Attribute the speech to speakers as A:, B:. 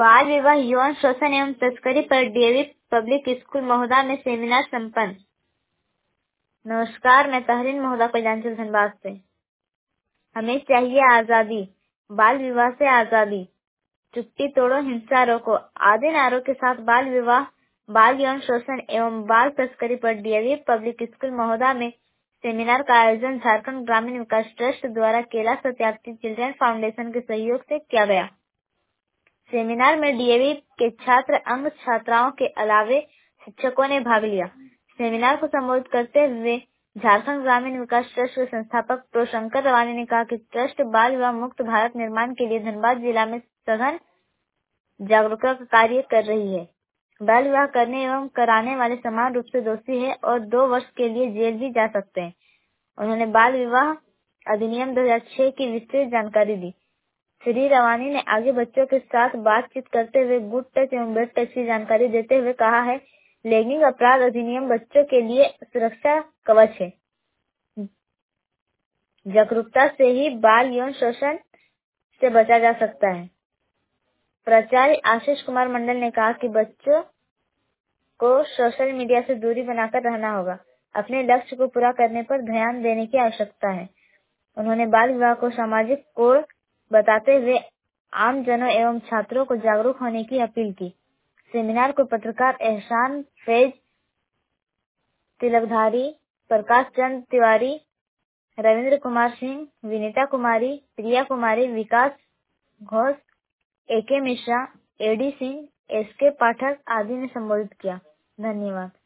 A: बाल विवाह यौन शोषण एवं तस्करी पर डीएवी पब्लिक स्कूल महोदा में सेमिनार संपन्न। नमस्कार, मैं तहरीन महोदा कल्याणचल धनबाद से। हमें चाहिए आजादी, बाल विवाह से आजादी, चुप्पी तोड़ो, हिंसा रोको आदि नारों के साथ बाल विवाह, बाल यौन शोषण एवं बाल तस्करी पर डीएवी पब्लिक स्कूल महोदा में सेमिनार का आयोजन झारखंड ग्रामीण विकास ट्रस्ट द्वारा केला सत्यार्थी चिल्ड्रन फाउंडेशन के सहयोग से किया गया। सेमिनार में डीएवी के छात्र, अंग छात्राओं के अलावे शिक्षकों ने भाग लिया। सेमिनार को संबोधित करते हुए झारखंड ग्रामीण विकास ट्रस्ट के संस्थापक प्रो शंकर रवानी ने कहा कि ट्रस्ट बाल विवाह मुक्त भारत निर्माण के लिए धनबाद जिला में सघन जागरूकता का कार्य कर रही है। बाल विवाह करने एवं कराने वाले समान रूप से दोषी है और 2 वर्ष के लिए जेल भी जा सकते हैं। उन्होंने बाल विवाह अधिनियम 2006 की विस्तृत जानकारी दी। श्री रवानी ने आगे बच्चों के साथ बातचीत करते हुए गुड टच एवं बैड टच की जानकारी देते हुए कहा है, लैंगिक अपराध अधिनियम बच्चों के लिए सुरक्षा कवच है। जागरूकता से ही बाल यौन शोषण से बचा जा सकता है। प्राचार्य आशीष कुमार मंडल ने कहा कि बच्चों को सोशल मीडिया से दूरी बनाकर रहना होगा। अपने लक्ष्य को पूरा करने पर ध्यान देने की आवश्यकता है। उन्होंने बाल विवाह को सामाजिक कोड बताते हुए आम जनों एवं छात्रों को जागरूक होने की अपील की। सेमिनार को पत्रकार Ehsan Faiz, Tilakdhari, Prakash Chand Tiwari, Ravindra Kumar Singh, Vinita Kumari, Priya Kumari, Vikas Ghosh, A K Mishra, A D Singh, S K Pathak आदि ने संबोधित किया। धन्यवाद।